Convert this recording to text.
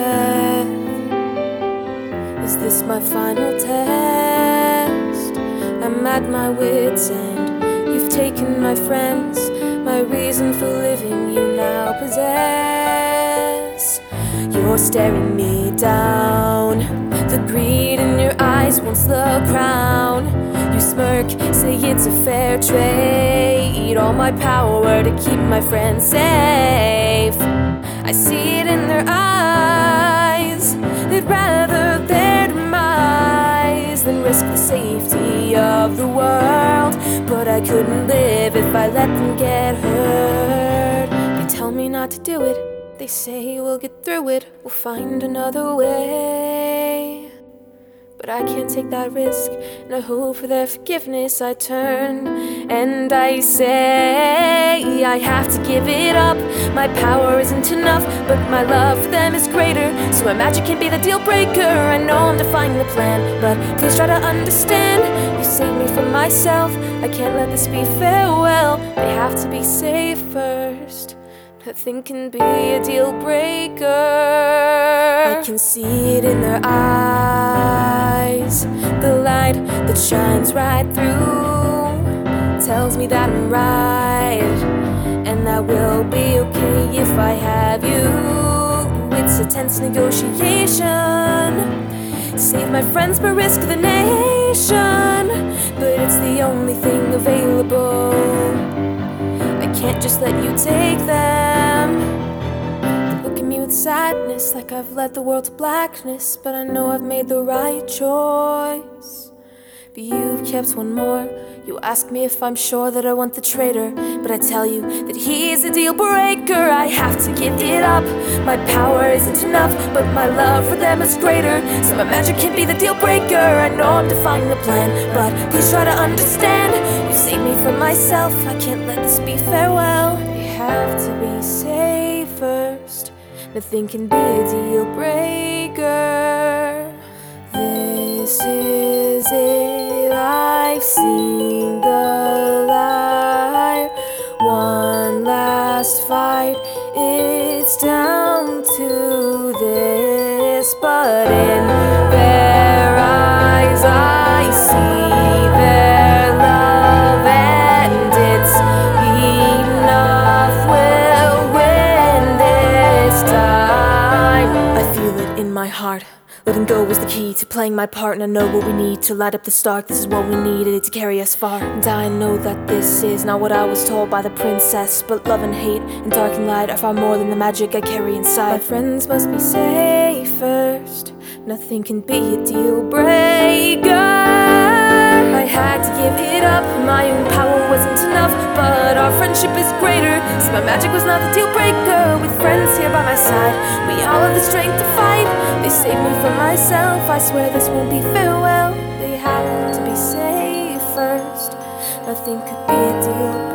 breath. Is this my final test? I'm at my wit's end. You've taken my friends, my reason for living you now possess. You're staring me down, the greed in your eyes wants the crown. You smirk, say it's a fair trade, all my power to keep my friends safe. I see it in their eyes, they'd rather their demise than risk the safety of the world. But I couldn't live if I let them get hurt. They tell me not to do it, they say we'll get through it, we'll find another way. But I can't take that risk, and I hope for their forgiveness. I turn and I say I have to give it up. My power isn't enough, but my love for them is greater. So my magic can be the deal breaker. I know I'm defying the plan, but please try to understand. You saved me from myself, I can't let this be farewell. They have to be safe first. Nothing can be a deal breaker. I can see it in their eyes, the light that shines right through tells me that I'm right, and that we'll be okay if I have you. It's a tense negotiation, save my friends but risk the nation. But it's the only thing available, I can't just let you take them. They look at me with sadness, like I've led the world to blackness. But I know I've made the right choice. But you've kept one more. You ask me if I'm sure that I want the traitor, but I tell you that he's a deal breaker. I have to give it up. My power isn't enough, but my love for them is greater. So my magic can be the deal breaker. I know I'm defying the plan, but please try to understand. You saved me from myself, I can't let this be farewell. You have to be safe first. Nothing can be a deal breaker. This is it, I've seen the light. One last fight, it's down to this. But in their eyes I see their love, and it's enough. We'll win this time. I feel it in my heart. Letting go is the key to playing my part, and I know what we need to light up the spark. This is what we needed to carry us far. And I know that this is not what I was told by the princess, but love and hate and dark and light are far more than the magic I carry inside. My friends must be safe first. Nothing can be a deal breaker. I had to give it up, my own power wasn't enough, but our friendship is greater. So my magic was not the deal breaker. With friends here by my side, we all have the strength to fight. They saved me from myself, I swear this won't be farewell. They have to be safe first. Nothing could be a deal breaker.